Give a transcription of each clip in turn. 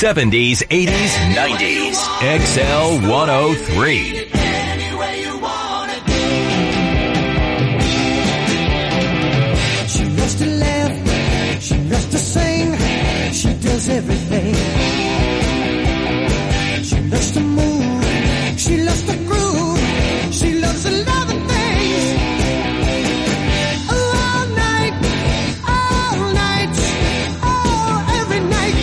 70s, 80s, 90s. XL 103. She loves to laugh, she loves to sing, she does everything. She loves to move, she loves to groove, she loves a lot of things. All night, oh, every night.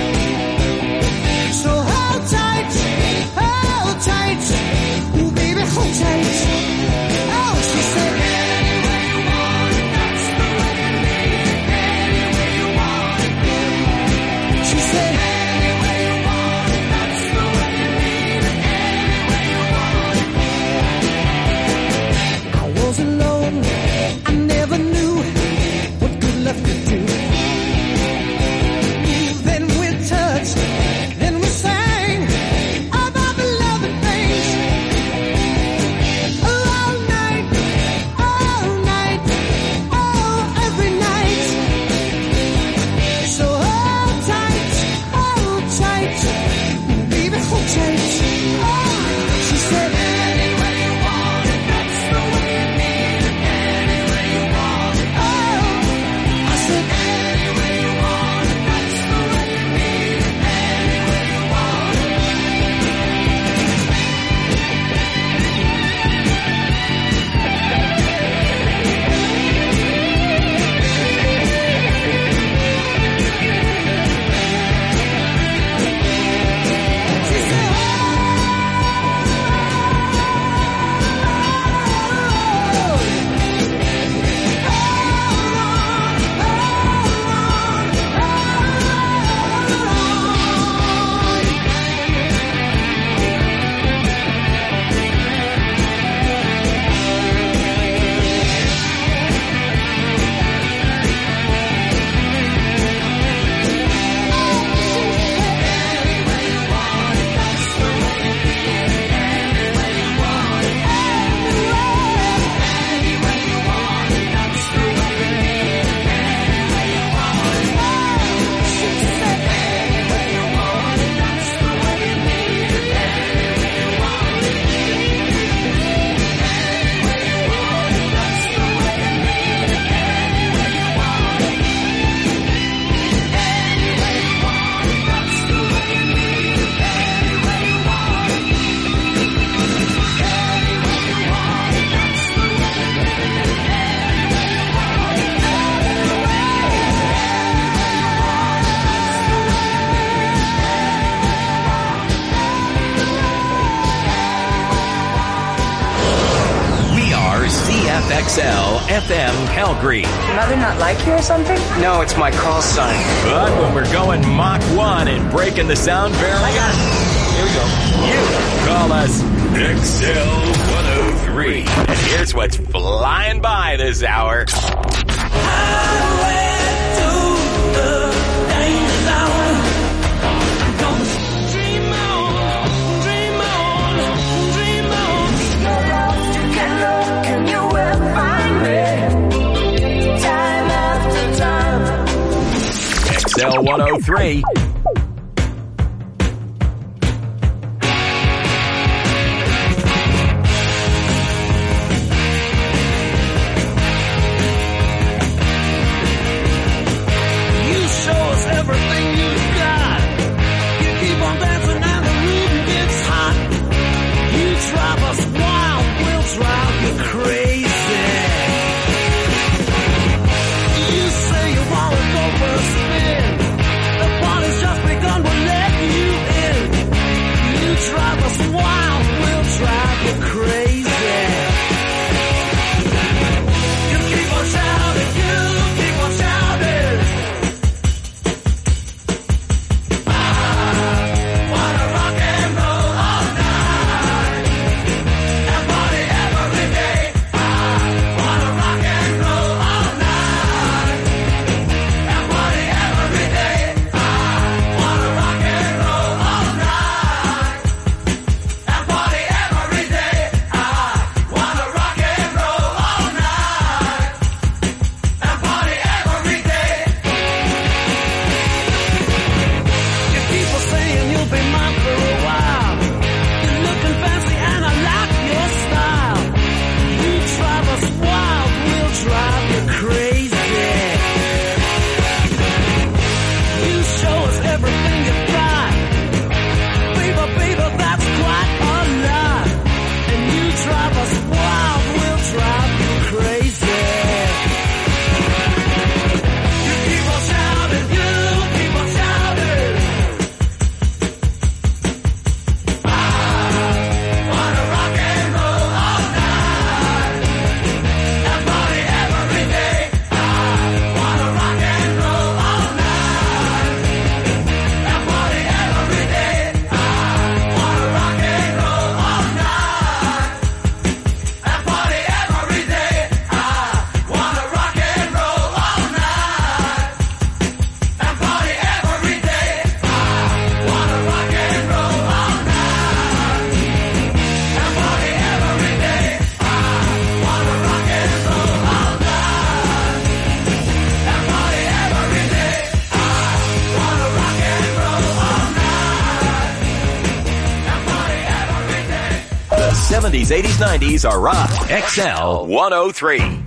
So hold tight, ooh baby, hold tight. Oh, she said, XL FM Calgary. Mother not like you or something? No, it's my call sign. But when we're going Mach 1 and breaking the sound barrier, I got it. Here we go. You call us XL 103. And here's what's flying by this hour. XL 103. Just 70s, 80s, 90s are on XL 103.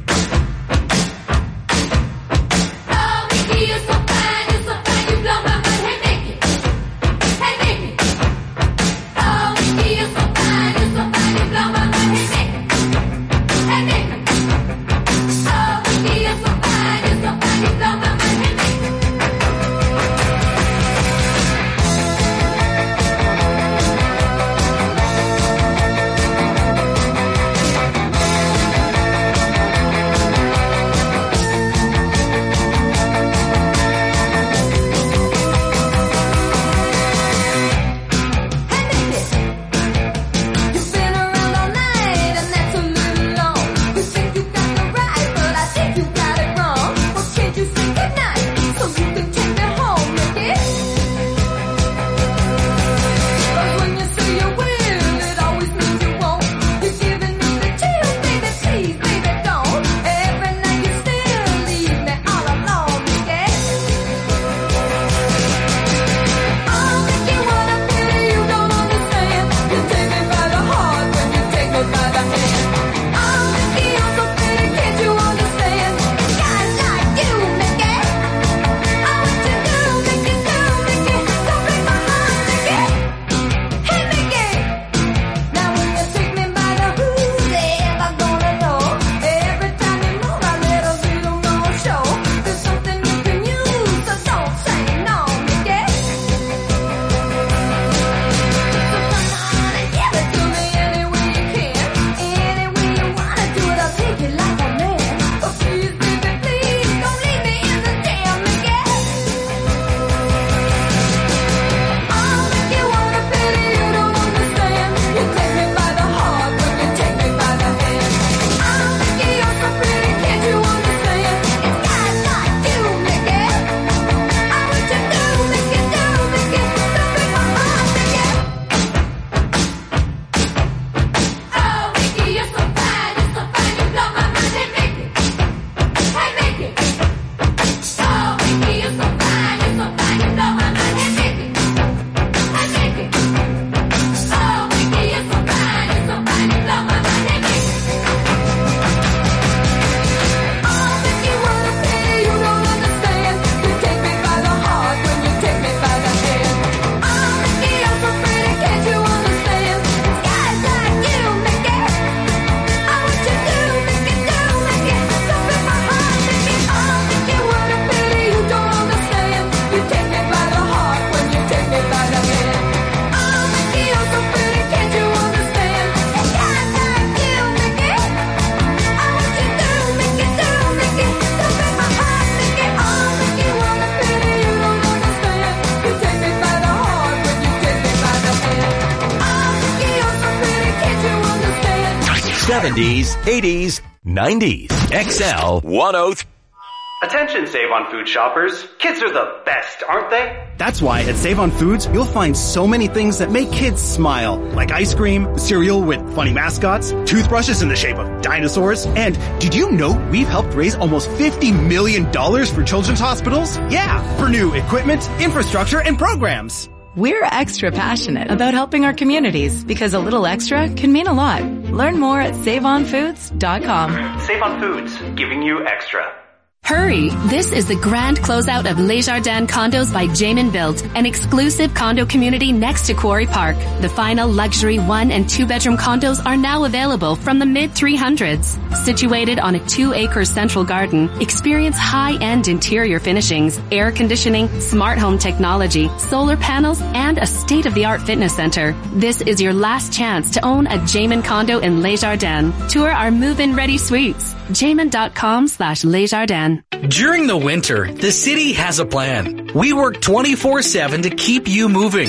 '70s, '80s, '90s. XL 103. Attention Save On Food shoppers. Kids are the best, aren't they? That's why at Save On Foods, you'll find so many things that make kids smile. Like ice cream, cereal with funny mascots, toothbrushes in the shape of dinosaurs. And did you know we've helped raise almost $50 million for children's hospitals? Yeah, for new equipment, infrastructure, and programs. We're extra passionate about helping our communities because a little extra can mean a lot. Learn more at SaveOnFoods.com. Save On Foods, giving you extra. Hurry! This is the grand closeout of Les Jardins Condos by Jamin Built, an exclusive condo community next to Quarry Park. The final luxury 1- and 2-bedroom condos are now available from the mid-300s. Situated on a 2-acre central garden, experience high-end interior finishings, air conditioning, smart home technology, solar panels, and a state-of-the-art fitness center. This is your last chance to own a Jamin condo in Les Jardins. Tour our move-in ready suites. Jamin.com/Les Jardins. During the winter, the city has a plan. We work 24/7 to keep you moving.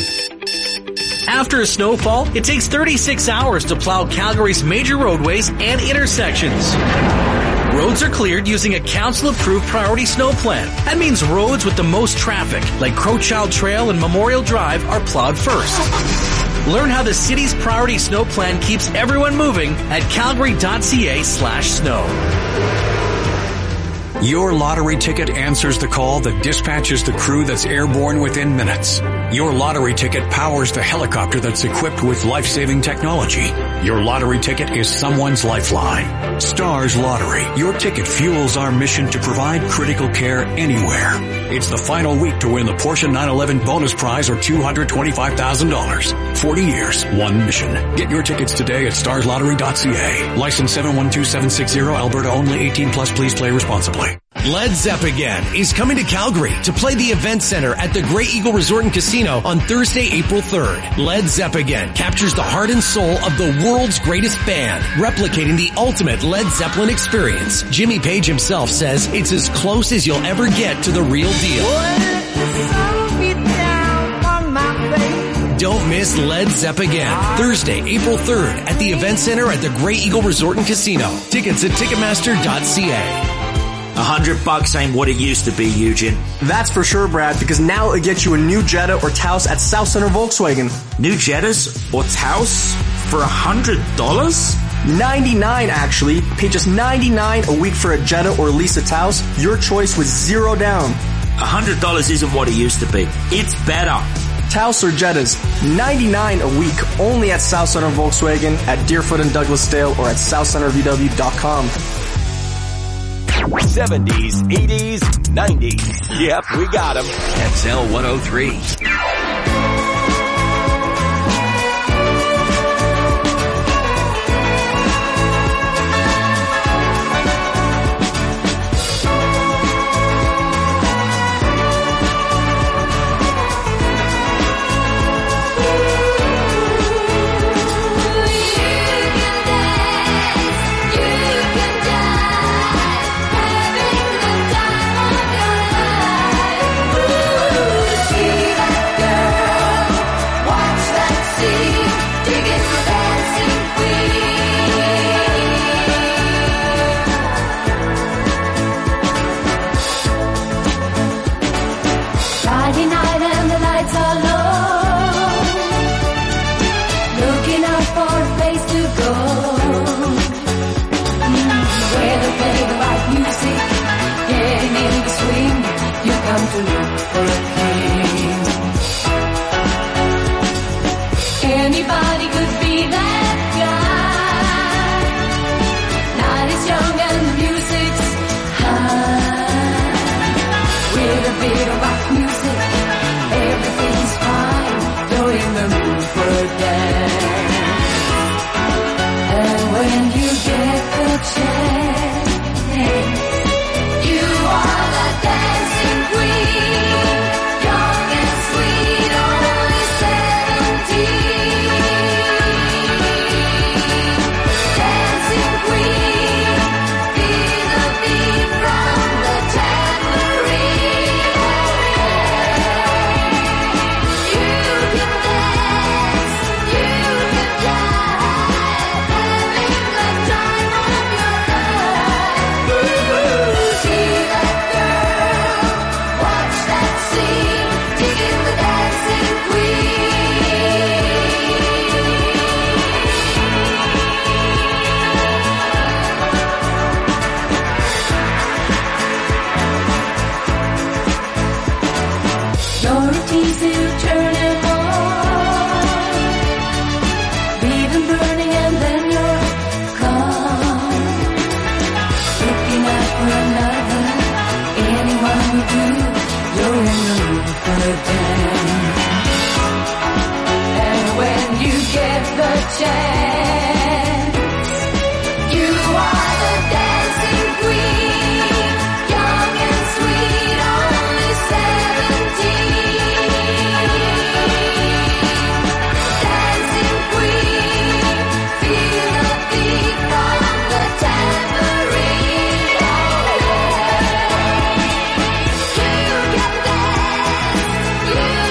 After a snowfall, it takes 36 hours to plow Calgary's major roadways and intersections. Roads are cleared using a council-approved priority snow plan. That means roads with the most traffic, like Crowchild Trail and Memorial Drive, are plowed first. Learn how the city's priority snow plan keeps everyone moving at calgary.ca/snow. Your lottery ticket answers the call that dispatches the crew that's airborne within minutes. Your lottery ticket powers the helicopter that's equipped with life-saving technology. Your lottery ticket is someone's lifeline. Stars Lottery. Your ticket fuels our mission to provide critical care anywhere. It's the final week to win the Porsche 911 bonus prize or $225,000. 40 years, one mission. Get your tickets today at starslottery.ca. License 712760, Alberta only. 18 plus. Please play responsibly. Led Zepp again is coming to Calgary to play the Event Center at the Grey Eagle Resort and Casino on Thursday, April 3rd. Led Zepp again captures the heart and soul of the world's greatest band, replicating the ultimate Led Zeppelin experience. Jimmy Page himself says it's as close as you'll ever get to the real deal. Don't miss Led Zepp again. Thursday, April 3rd at the Event Center at the Grey Eagle Resort and Casino. Tickets at Ticketmaster.ca. $100 ain't what it used to be, Eugene. That's for sure, Brad, because now it gets you a new Jetta or Taos at South Center Volkswagen. New Jettas or Taos for $100? 99 actually. Pay just $99 a week for a Jetta or Lisa Taos. Your choice with zero down. $100 isn't what it used to be. It's better. Taos or Jettas, $99 a week only at South Center Volkswagen, at Deerfoot and Douglasdale, or at southcentervw.com. 70s, 80s, 90s. Yep, we got them. XL 103. Anybody could be that guy. Night is young and the music's high. With a bit of rock music, everything's fine. You're in the mood for a dance. And when you get the chance, you are the dancing queen. Young and sweet, only 17. Dancing queen, feel the beat from the tambourine. You can dance, you can jive, having the time of your life. See that girl, watch that scene, digging the dancing queen. You're a tease to turn him on, leave him burning and then you're gone. Looking out for another, anyone will do. You're in the mood for a dance. And when you get the chance, you are the dancing queen. Young and sweet, only 17. Dancing queen, feel the beat from the tambourine. You can dance, you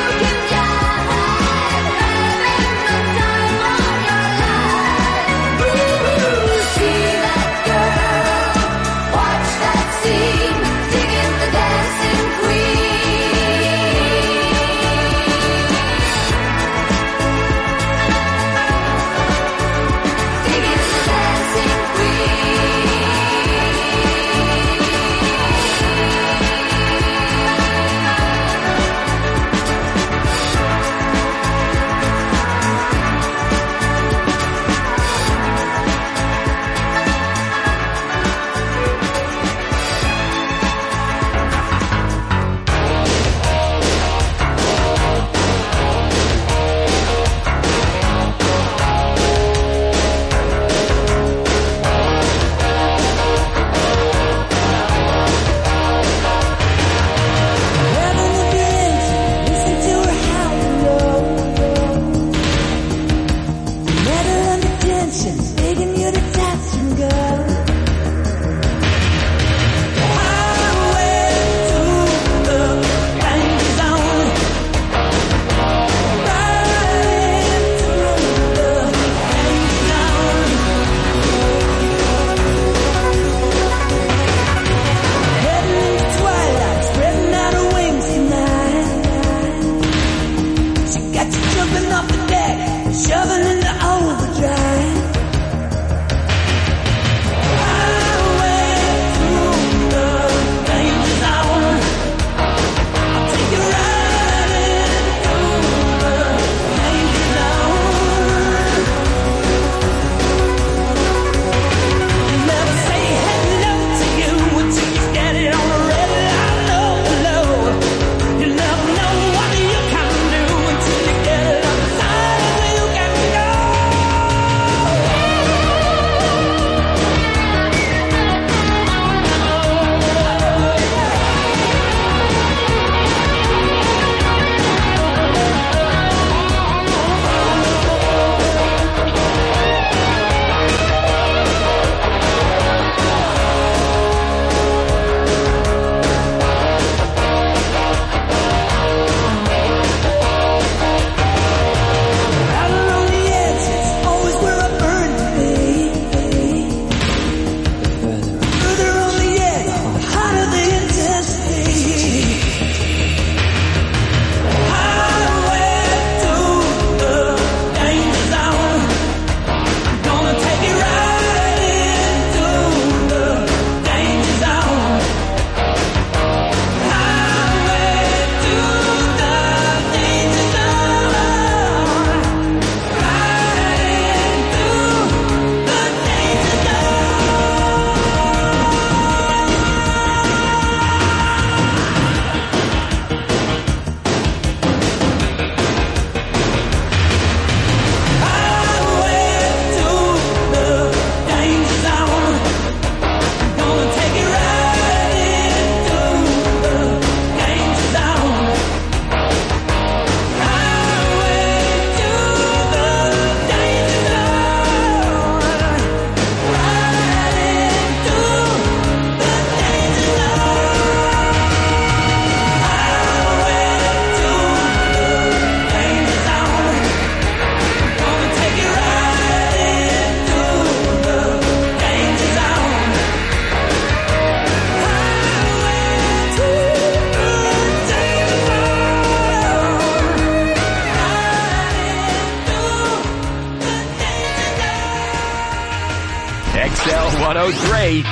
103.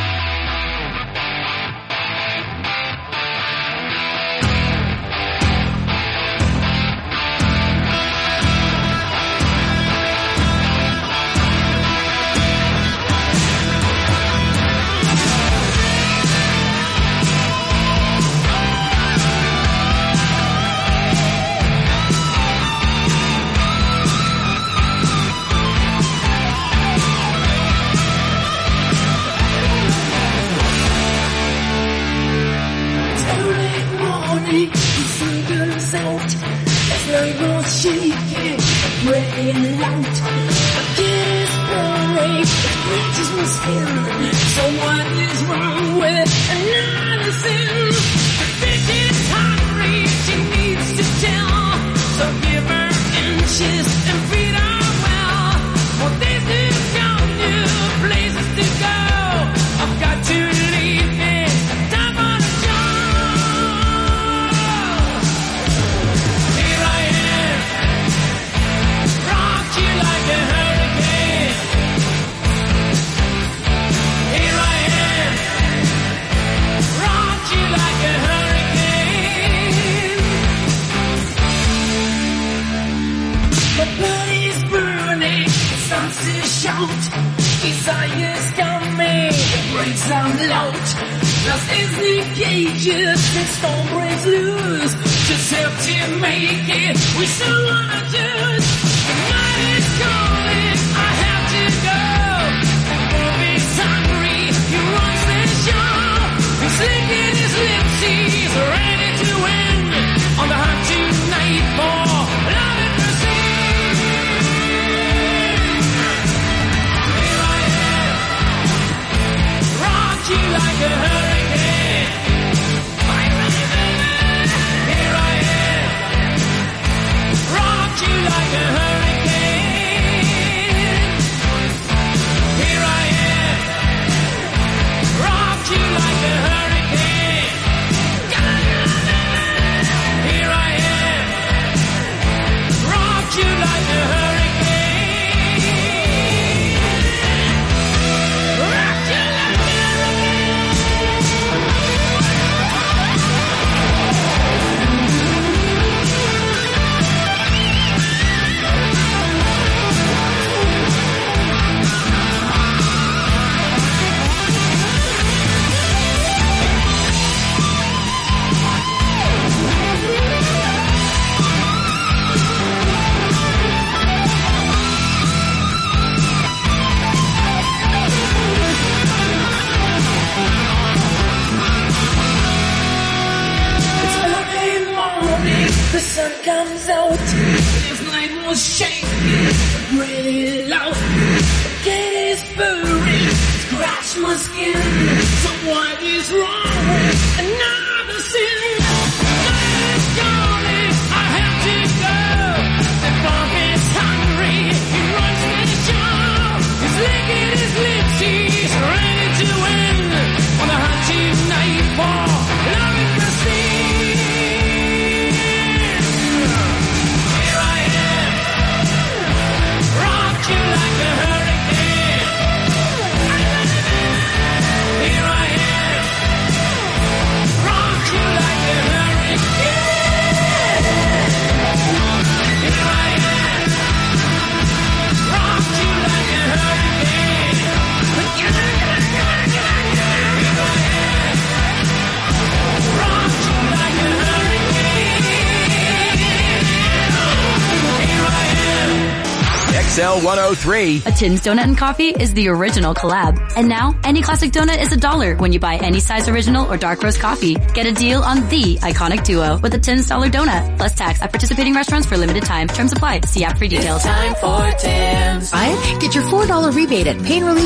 XL 103. A Tim's Donut and Coffee is the original collab. And now, any classic donut is $1 when you buy any size original or dark roast coffee. Get a deal on the iconic duo with a Tim's $1 donut. Plus tax at participating restaurants for limited time. Terms apply. See app for details. It's time for Tim's. Right? Get your $4 rebate at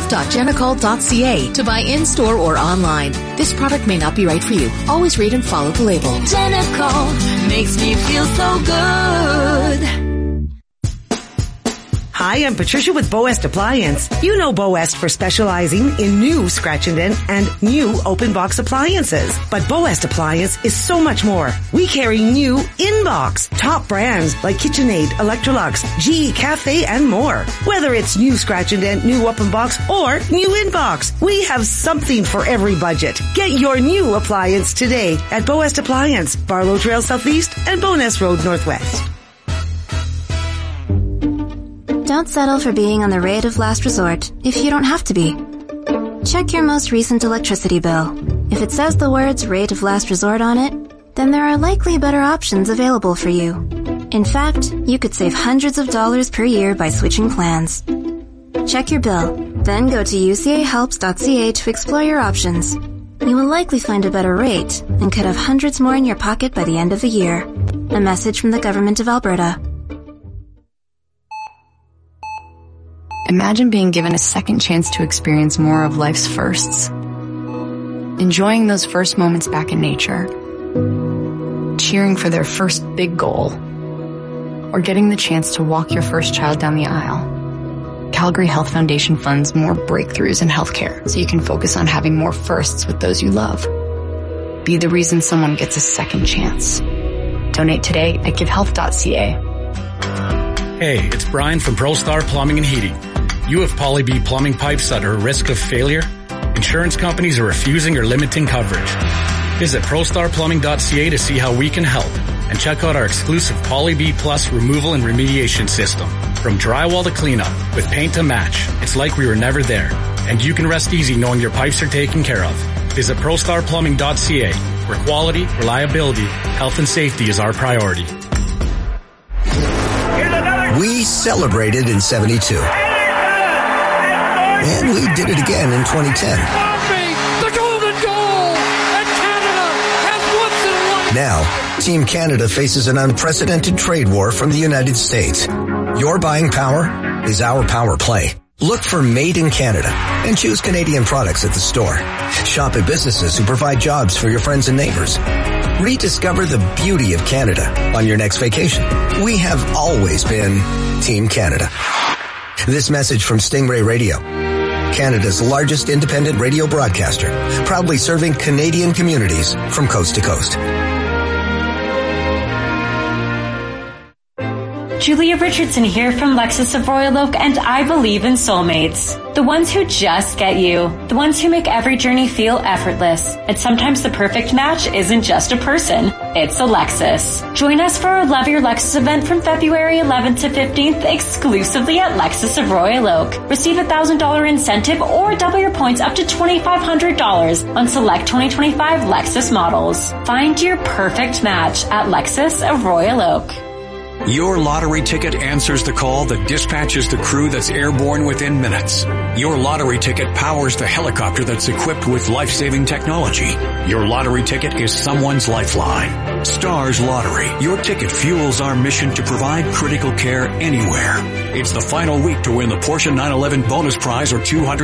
painrelief.genacol.ca to buy in-store or online. This product may not be right for you. Always read and follow the label. Genacol makes me feel so good. Hi, I'm Patricia with Boest Appliance. You know Boest for specializing in new scratch and dent and new open box appliances. But Boest Appliance is so much more. We carry new in-box, top brands like KitchenAid, Electrolux, GE Cafe, and more. Whether it's new scratch and dent, new open box, or new in-box, we have something for every budget. Get your new appliance today at Boest Appliance, Barlow Trail Southeast and Bowness Road Northwest. Don't settle for being on the rate of last resort if you don't have to be. Check your most recent electricity bill. If it says the words rate of last resort on it, then there are likely better options available for you. In fact, you could save hundreds of dollars per year by switching plans. Check your bill, then go to ucahelps.ca to explore your options. You will likely find a better rate and could have hundreds more in your pocket by the end of the year. A message from the Government of Alberta. Imagine being given a second chance to experience more of life's firsts. Enjoying those first moments back in nature. Cheering for their first big goal. Or getting the chance to walk your first child down the aisle. Calgary Health Foundation funds more breakthroughs in healthcare so you can focus on having more firsts with those you love. Be the reason someone gets a second chance. Donate today at givehealth.ca. Hey, it's Brian from ProStar Plumbing and Heating. You have Poly B plumbing pipes that are at risk of failure? Insurance companies are refusing or limiting coverage. Visit ProStarPlumbing.ca to see how we can help and check out our exclusive Poly B Plus removal and remediation system. From drywall to cleanup, with paint to match, it's like we were never there. And you can rest easy knowing your pipes are taken care of. Visit ProStarPlumbing.ca, where quality, reliability, health and safety is our priority. We celebrated in 72. And we did it again in 2010. The golden goal! And Canada has once and Now, Team Canada faces an unprecedented trade war from the United States. Your buying power is our power play. Look for Made in Canada and choose Canadian products at the store. Shop at businesses who provide jobs for your friends and neighbors. Rediscover the beauty of Canada on your next vacation. We have always been Team Canada. This message from Stingray Radio, Canada's largest independent radio broadcaster, proudly serving Canadian communities from coast to coast. Julia Richardson here from Lexus of Royal Oak, and I believe in soulmates. The ones who just get you. The ones who make every journey feel effortless. And sometimes the perfect match isn't just a person, it's a Lexus. Join us for our Love Your Lexus event from February 11th to 15th exclusively at Lexus of Royal Oak. Receive $1,000 incentive or double your points up to $2,500 on select 2025 Lexus models. Find your perfect match at Lexus of Royal Oak. Your lottery ticket answers the call that dispatches the crew that's airborne within minutes. Your lottery ticket powers the helicopter that's equipped with life-saving technology. Your lottery ticket is someone's lifeline. Stars Lottery. Your ticket fuels our mission to provide critical care anywhere. It's the final week to win the Porsche 911 bonus prize or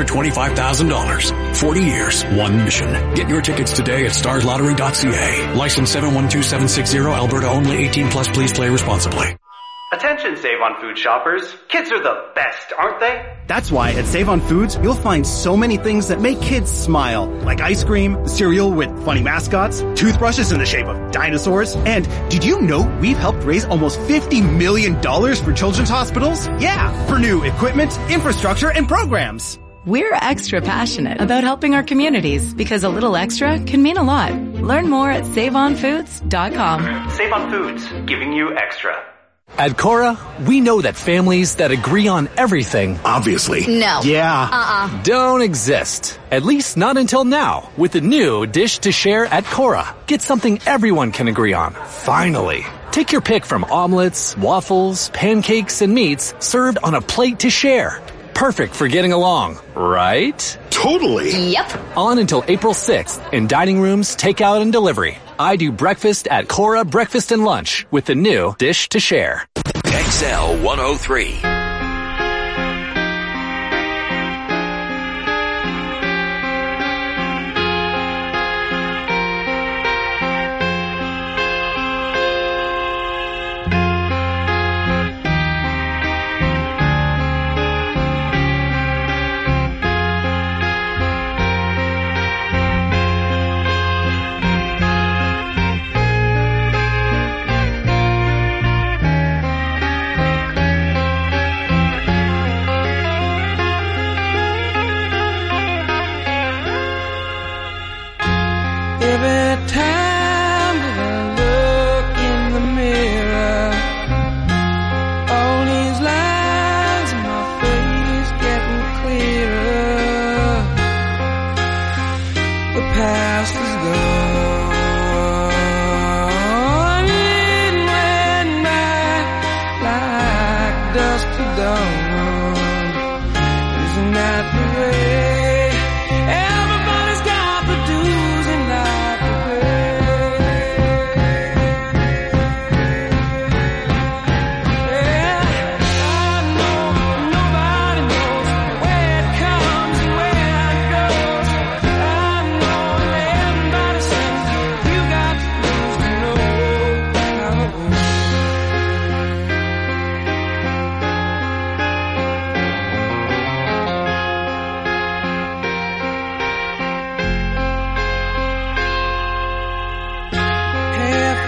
$225,000. 40 years, one mission. Get your tickets today at starslottery.ca. License 712760, Alberta only. 18 plus. Please play responsibly. Attention Save on Food shoppers. Kids are the best, aren't they? That's why at Save on Foods, you'll find so many things that make kids smile, like ice cream, cereal with funny mascots, toothbrushes in the shape of dinosaurs, and did you know we've helped raise almost $50 million for children's hospitals? Yeah, for new equipment, infrastructure, and programs. We're extra passionate about helping our communities because a little extra can mean a lot. Learn more at SaveOnFoods.com. Save on Foods, giving you extra. At Cora, we know that families that agree on everything, obviously, No. yeah, don't exist. At least not until now, with the new Dish to Share at Cora. Get something everyone can agree on, finally. Take your pick from omelets, waffles, pancakes, and meats served on a plate to share. Perfect for getting along, right? Totally. Yep. On until April 6th in dining rooms, takeout, and delivery. I do breakfast at Cora Breakfast and Lunch with the new Dish to Share. XL 103.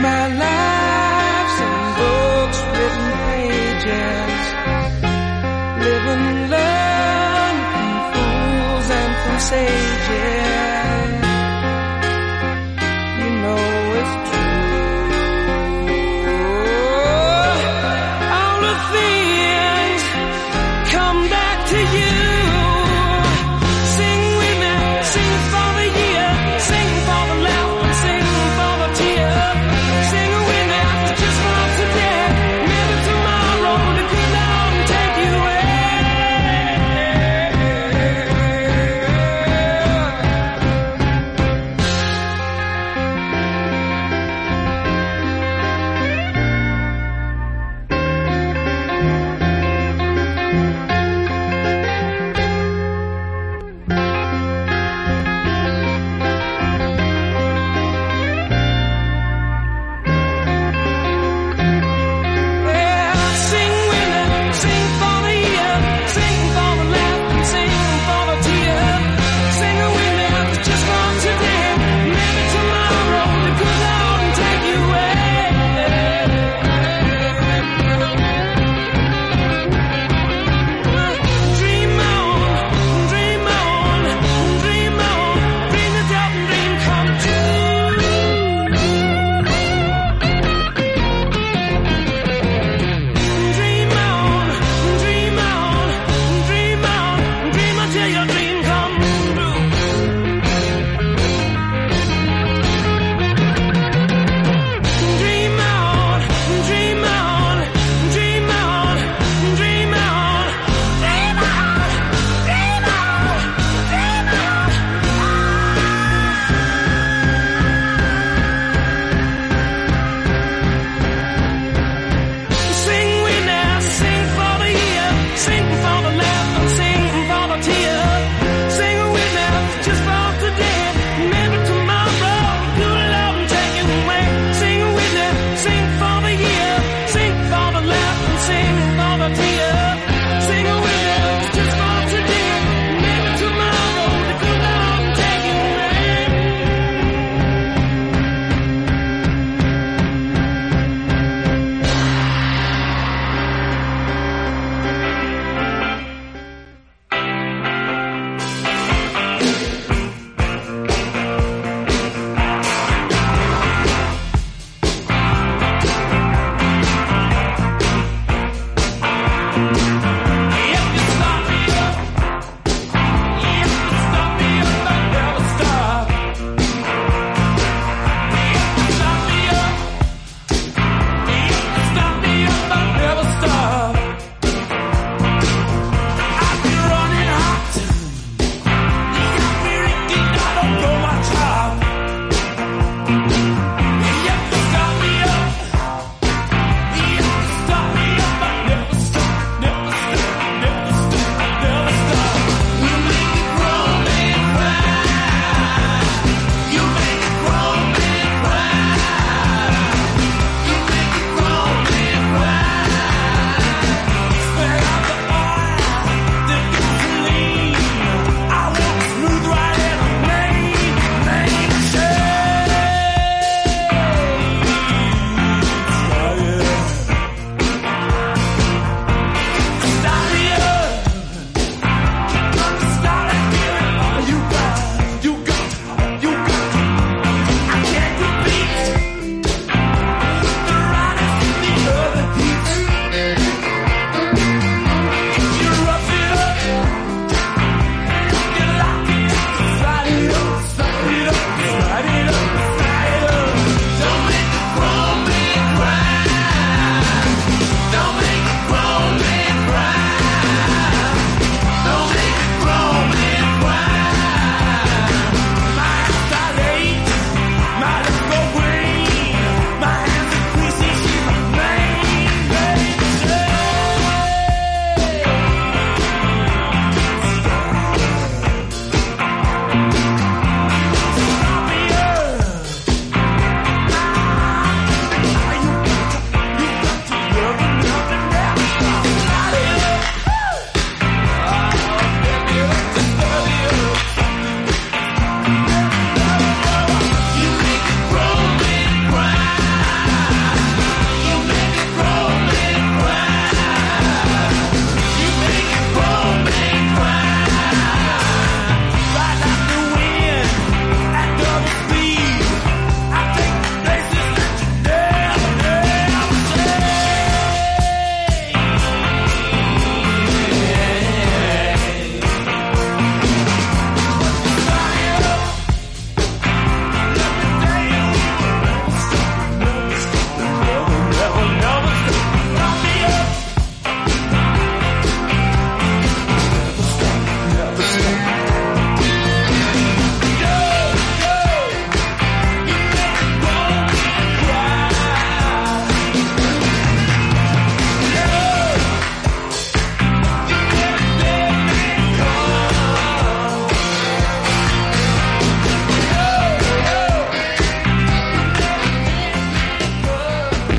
our lives in books, written pages. Live and learn from fools and from sages. You know it's true. All the things come back to you. Sing with me, sing for the year, sing for the laugh and sing for the tear. Sing with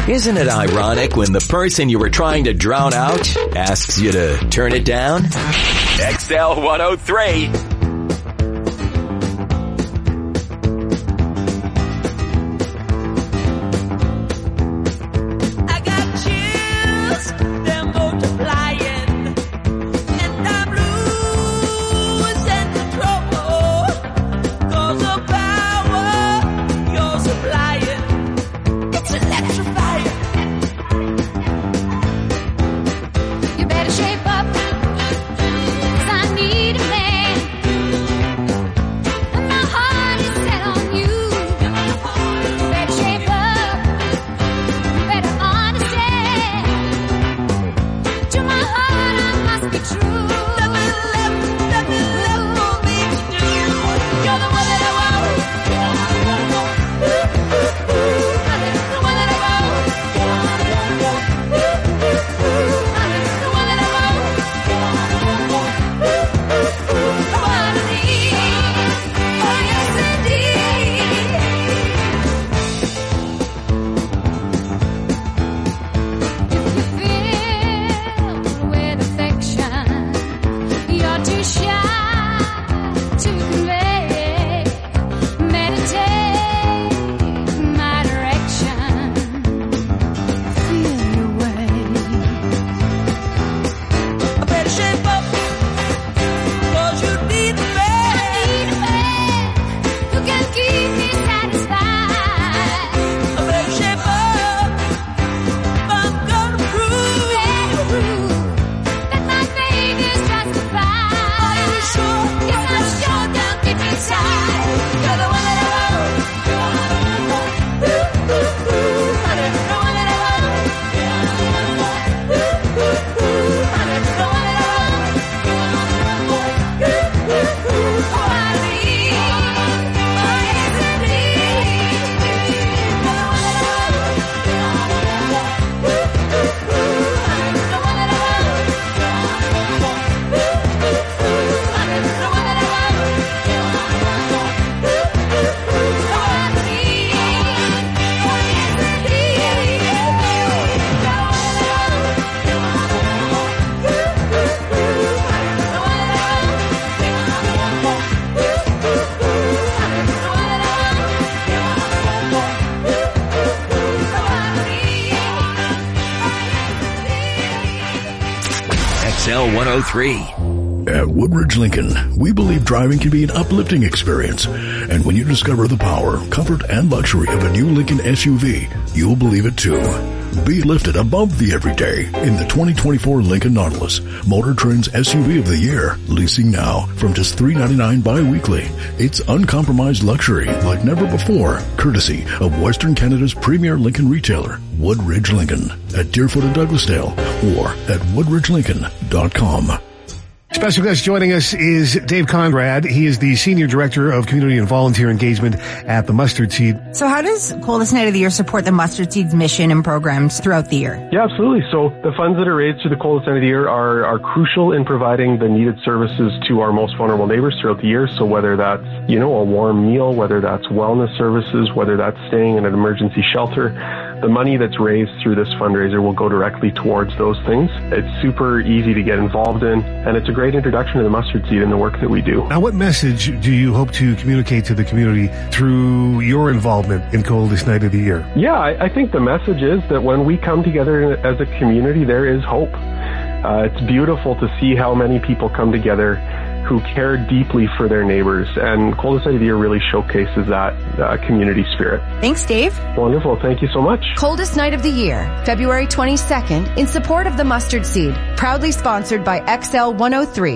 Isn't it ironic when the person you were trying to drown out asks you to turn it down? XL 103. XL 103. At Woodridge Lincoln, we believe driving can be an uplifting experience. And when you discover the power, comfort, and luxury of a new Lincoln SUV, you'll believe it too. Be lifted above the everyday in the 2024 Lincoln Nautilus, Motor Trend's SUV of the year. Leasing now from just $399 bi-weekly. It's uncompromised luxury like never before, courtesy of Western Canada's premier Lincoln retailer, Woodridge Lincoln, at Deerfoot and Douglasdale, or at woodridgelincoln.com. Special guest joining us is Dave Conrad. He is the Senior Director of Community and Volunteer Engagement at the Mustard Seed. So how does Coldest Night of the Year support the Mustard Seed's mission and programs throughout the year? Yeah, absolutely. So the funds that are raised through the Coldest Night of the Year are crucial in providing the needed services to our most vulnerable neighbors throughout the year. So whether that's, a warm meal, whether that's wellness services, whether that's staying in an emergency shelter, the money that's raised through this fundraiser will go directly towards those things. It's super easy to get involved in, and it's a great introduction to the Mustard Seed and the work that we do. Now, what message do you hope to communicate to the community through your involvement in Coldest Night of the Year? Yeah, I think the message is that when we come together as a community, there is hope. It's beautiful to see how many people come together who care deeply for their neighbors, and Coldest Night of the Year really showcases that community spirit. Thanks, Dave. Wonderful. Thank you so much. Coldest Night of the Year, February 22nd, in support of the Mustard Seed, proudly sponsored by XL 103.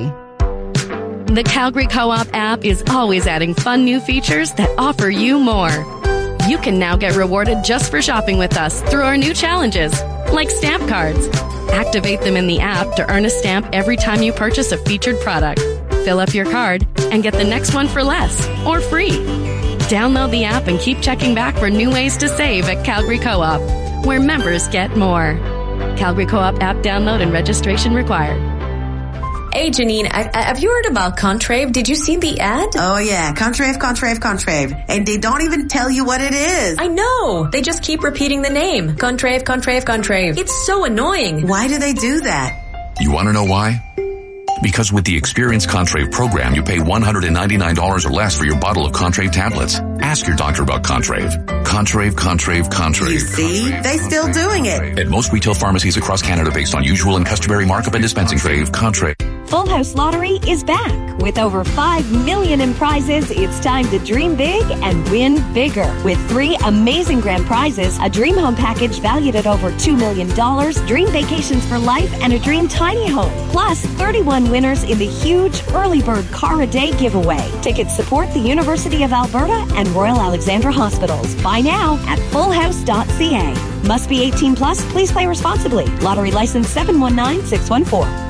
The Calgary Co-op app is always adding fun new features that offer you more. You can now get rewarded just for shopping with us through our new challenges, like stamp cards. Activate them in the app to earn a stamp every time you purchase a featured product. Fill up your card and get the next one for less or free. Download the app and keep checking back for new ways to save at Calgary Co-op, where members get more. Calgary Co-op app download and registration required. Hey, Janine, have you heard about Contrave? Did you see the ad? Oh, yeah. Contrave. And they don't even tell you what it is. I know. They just keep repeating the name. Contrave. It's so annoying. Why do they do that? You want to know why? Because with the Experience Contrave program, you pay $199 or less for your bottle of Contrave tablets. Ask your doctor about Contrave. Contrave. You see? They're still doing it. At most retail pharmacies across Canada based on usual and customary markup and dispensing fee. Contrave. Full House Lottery is back. With over $5 million in prizes, it's time to dream big and win bigger. With 3 amazing grand prizes, a dream home package valued at over $2 million, dream vacations for life, and a dream tiny home. Plus, 31 winners in the huge Early Bird Car a Day giveaway. Tickets support the University of Alberta and Royal Alexandra Hospitals. Buy now at fullhouse.ca. Must be 18 plus. Please play responsibly. Lottery license 719614.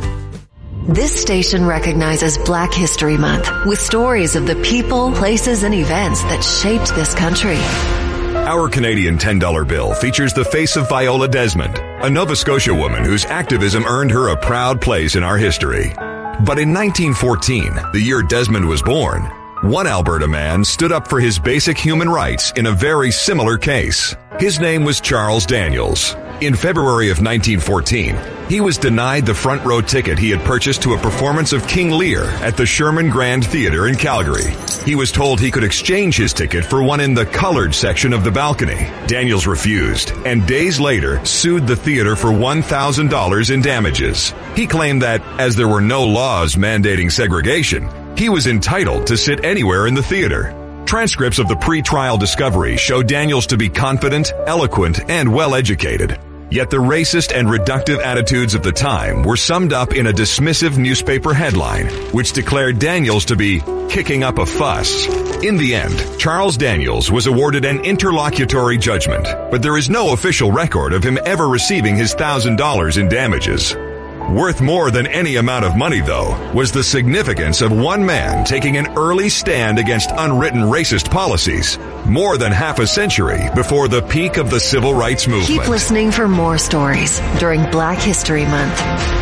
This station recognizes Black History Month with stories of the people, places, and events that shaped this country. Our Canadian $10 bill features the face of Viola Desmond, a Nova Scotia woman whose activism earned her a proud place in our history. But in 1914, the year Desmond was born, one Alberta man stood up for his basic human rights in a very similar case. His name was Charles Daniels. In February of 1914, he was denied the front row ticket he had purchased to a performance of King Lear at the Sherman Grand Theatre in Calgary. He was told he could exchange his ticket for one in the colored section of the balcony. Daniels refused, and days later sued the theater for $1,000 in damages. He claimed that, as there were no laws mandating segregation, he was entitled to sit anywhere in the theater. Transcripts of the pre-trial discovery show Daniels to be confident, eloquent, and well-educated. Yet the racist and reductive attitudes of the time were summed up in a dismissive newspaper headline, which declared Daniels to be kicking up a fuss. In the end, Charles Daniels was awarded an interlocutory judgment, but there is no official record of him ever receiving his $1,000 in damages. Worth more than any amount of money, though, was the significance of one man taking an early stand against unwritten racist policies more than half a century before the peak of the civil rights movement. Keep listening for more stories during Black History Month.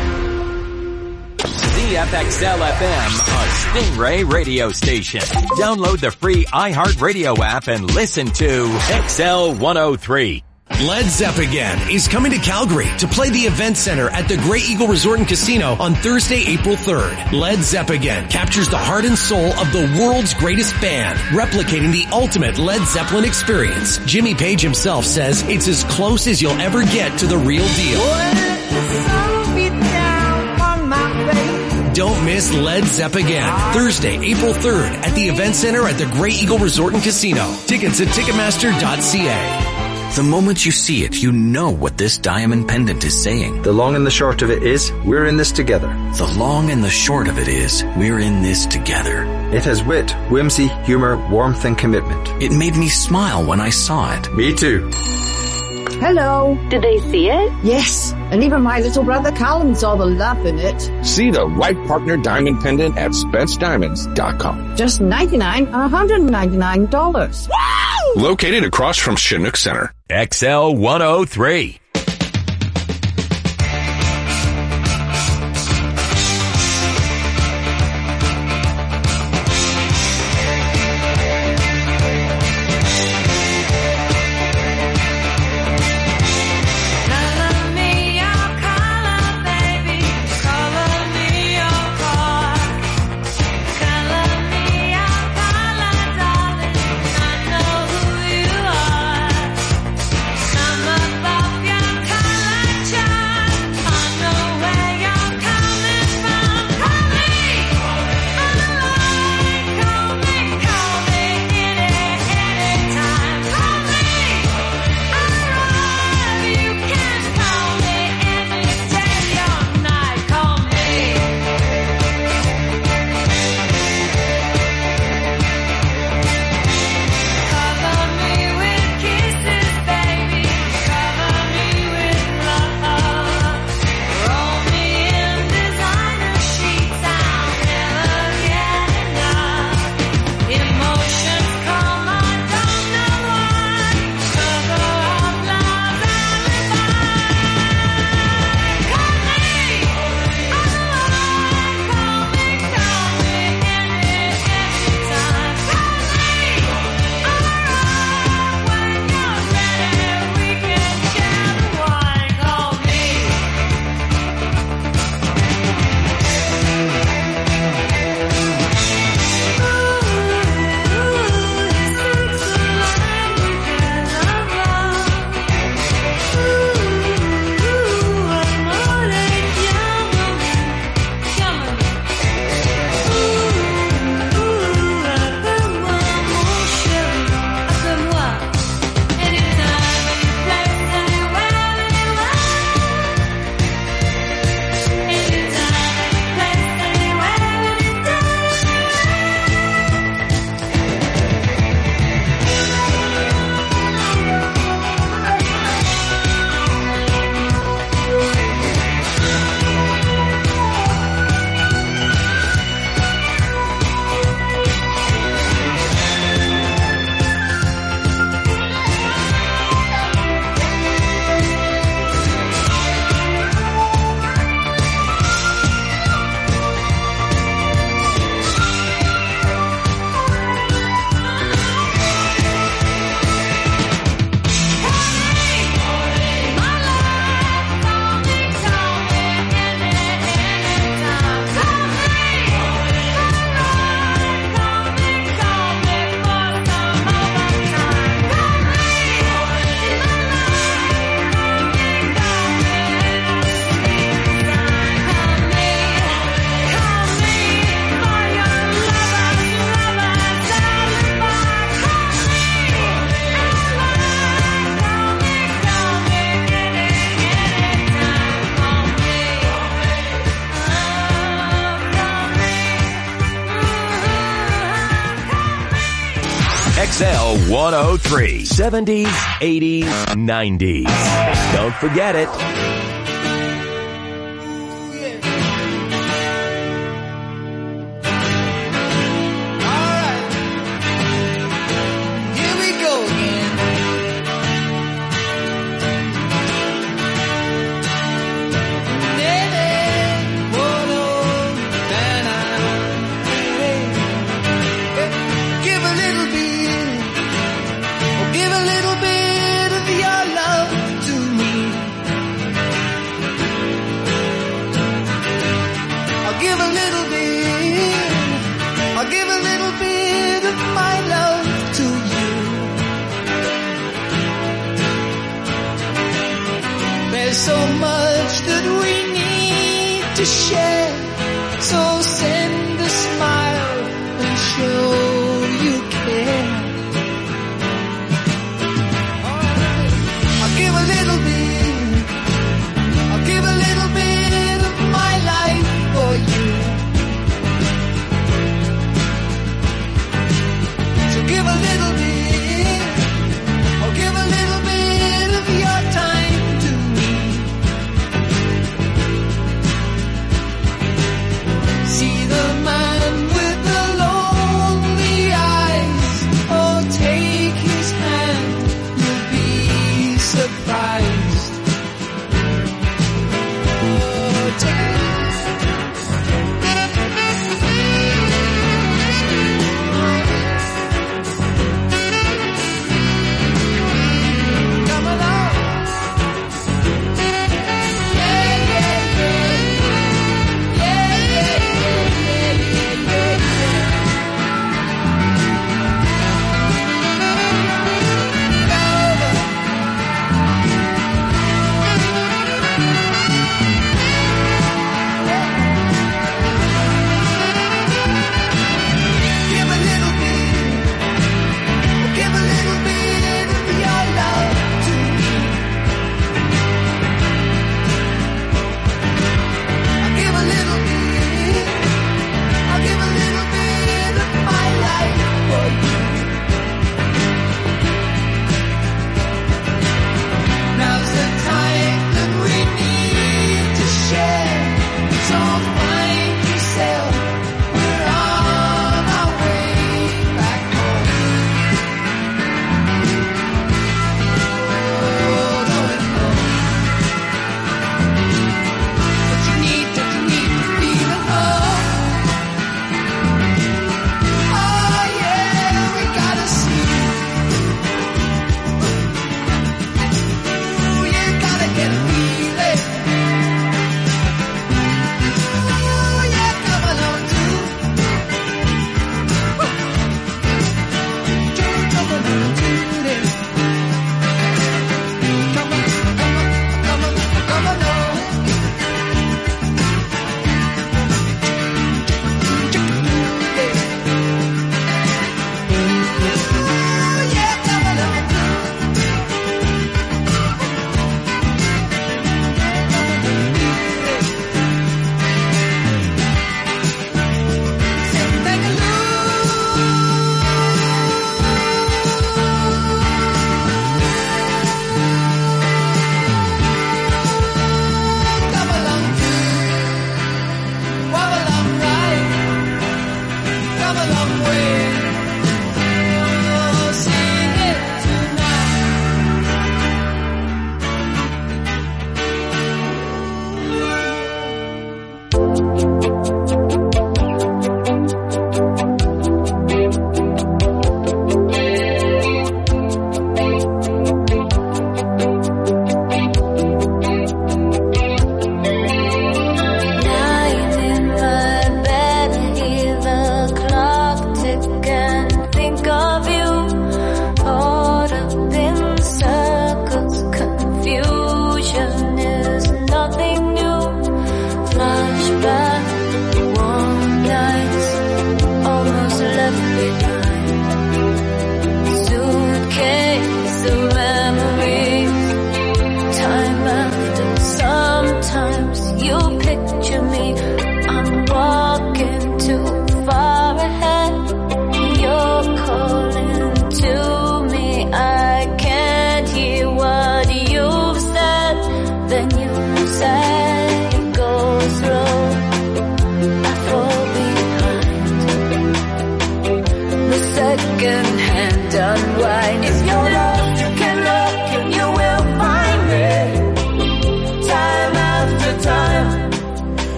CFXL FM, a Stingray radio station. Download the free iHeartRadio app and listen to XL 103. Led Zepp again is coming to Calgary to play the Event Center at the Grey Eagle Resort and Casino on Thursday, April 3rd. Led Zepp again captures the heart and soul of the world's greatest band, replicating the ultimate Led Zeppelin experience. Jimmy Page himself says it's as close as you'll ever get to the real deal. Don't miss Led Zepp again. Thursday, April 3rd at the Event Center at the Grey Eagle Resort and Casino. Tickets at Ticketmaster.ca. The moment you see it, you know what this diamond pendant is saying. The long and the short of it is, we're in this together. The long and the short of it is, we're in this together. It has wit, whimsy, humor, warmth, and commitment. It made me smile when I saw it. Me too. Hello. Did they see it? Yes. And even my little brother Callum saw the love in it. See the right partner diamond pendant at SpenceDiamonds.com. Just $99 and $199. Wow! Located across from Chinook Center. XL 103. Yeah. XL 103. 70s, 80s, 90s. Don't forget it.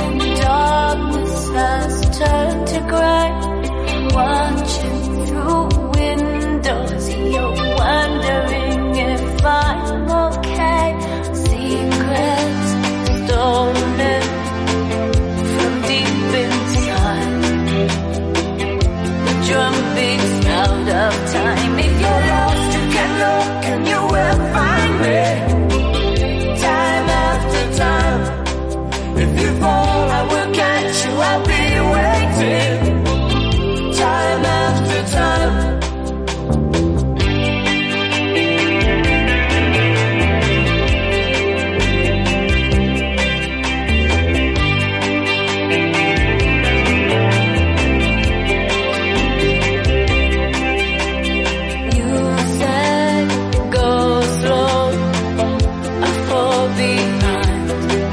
when darkness has turned to grey, watching through windows, you're wondering if I'm okay. Secrets stolen from deep inside, the drum beats out of time. If you're lost, you can look and you will find me. Time after time. If you fall, I will catch you, I'll be waiting. Time after time. You said go slow, I fall behind.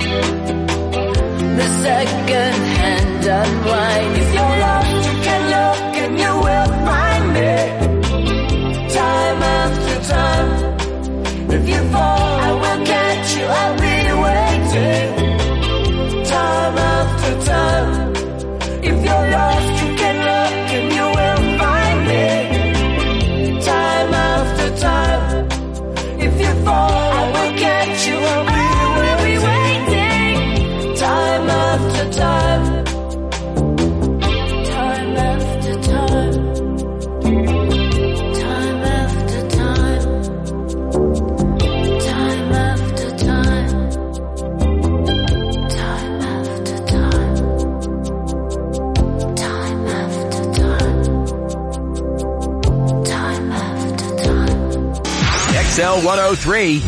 The second hand unwind. If you're lost, you can look and you will find me. Time after time. If you fall, I will catch you, I'll be waiting. Time after time. If you're lost, you can look and you will find me. Time after time. If you fall, I will catch you, I'll be waiting. Time after time. Time after time. Time after time. Time after time. Time after time. Time after time. Time after time. XL 103.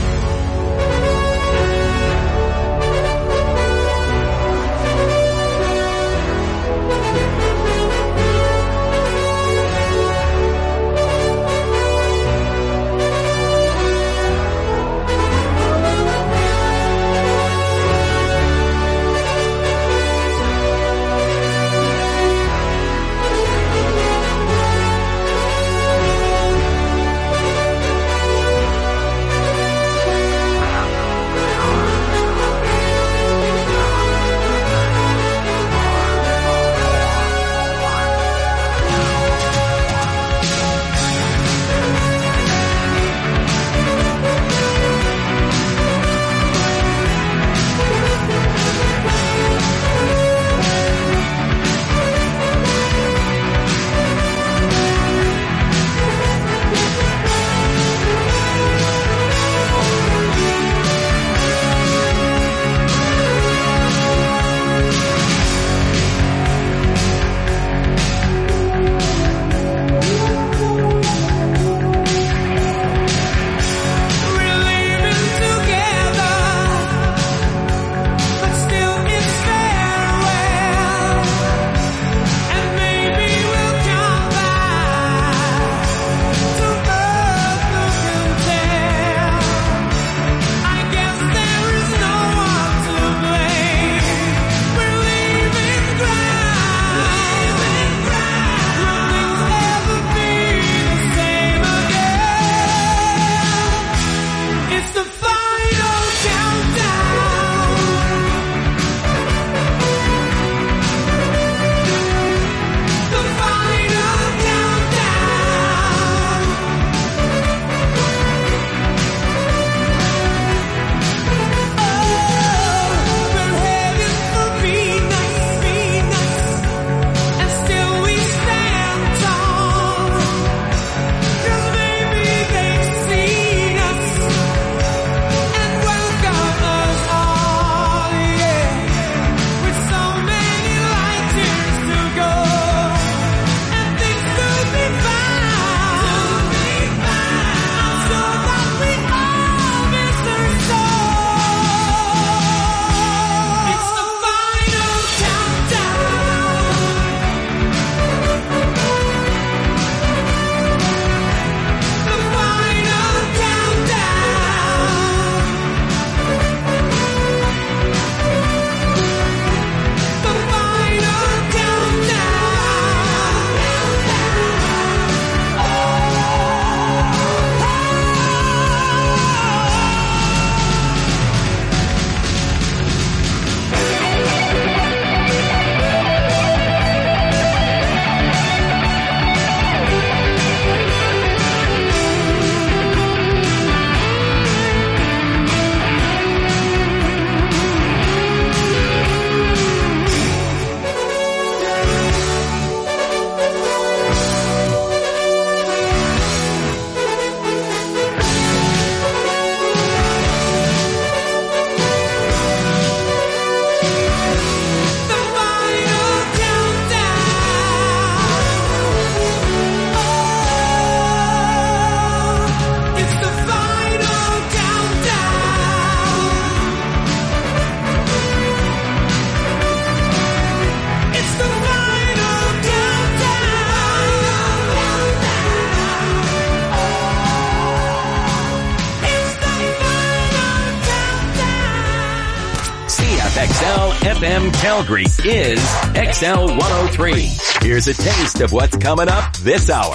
FM Calgary is XL 103. Here's a taste of what's coming up this hour.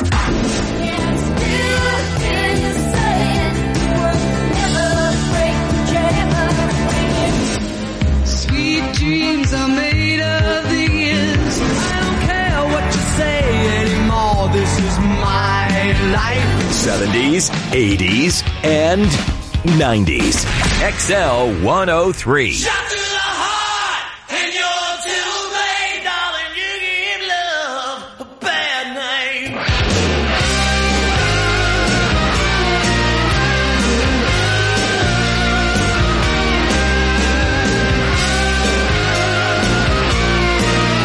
Sweet dreams are made of these. I don't care what you say anymore. This is my life. 70s, 80s, and 90s. XL 103.